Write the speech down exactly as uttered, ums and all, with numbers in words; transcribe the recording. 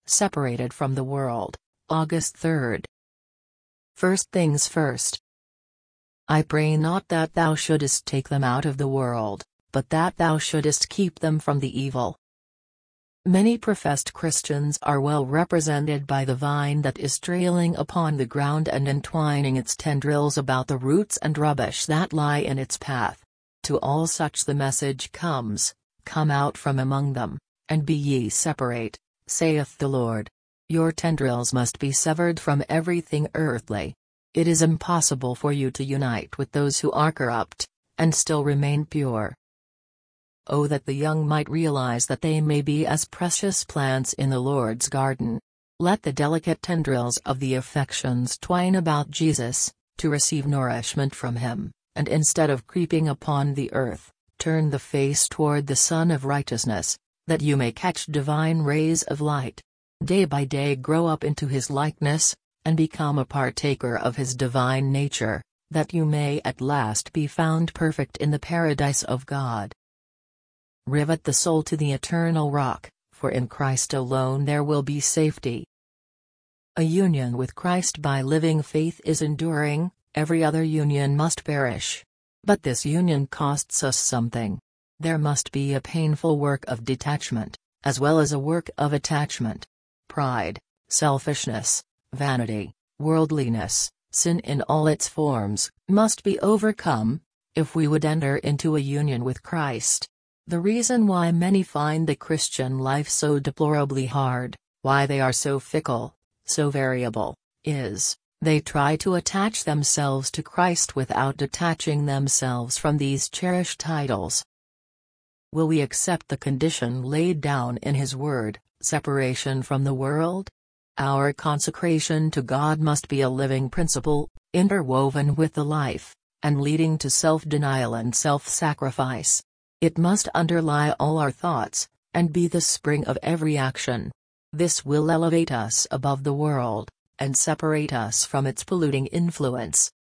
separated from the world. August third. First things first. I pray not that thou shouldest take them out of the world, but that thou shouldest keep them from the evil. Many professed Christians are well represented by the vine that is trailing upon the ground and entwining its tendrils about the roots and rubbish that lie in its path. To all such the message comes, Come out from among them, and be ye separate, saith the Lord. Your tendrils must be severed from everything earthly. It is impossible for you to unite with those who are corrupt, and still remain pure. Oh, that the young might realize that they may be as precious plants in the Lord's garden. Let the delicate tendrils of the affections twine about Jesus, to receive nourishment from him, and instead of creeping upon the earth, turn the face toward the Sun of Righteousness, that you may catch divine rays of light. Day by day grow up into his likeness, and become a partaker of his divine nature, that you may at last be found perfect in the paradise of God. Rivet the soul to the eternal rock, for in Christ alone there will be safety. A union with Christ by living faith is enduring, every other union must perish. But this union costs us something. There must be a painful work of detachment, as well as a work of attachment. Pride, selfishness, vanity, worldliness, sin in all its forms, must be overcome, if we would enter into a union with Christ. The reason why many find the Christian life so deplorably hard, why they are so fickle, so variable, is, they try to attach themselves to Christ without detaching themselves from these cherished idols. Will we accept the condition laid down in His Word, separation from the world? Our consecration to God must be a living principle, interwoven with the life, and leading to self-denial and self-sacrifice. It must underlie all our thoughts, and be the spring of every action. This will elevate us above the world, and separate us from its polluting influence.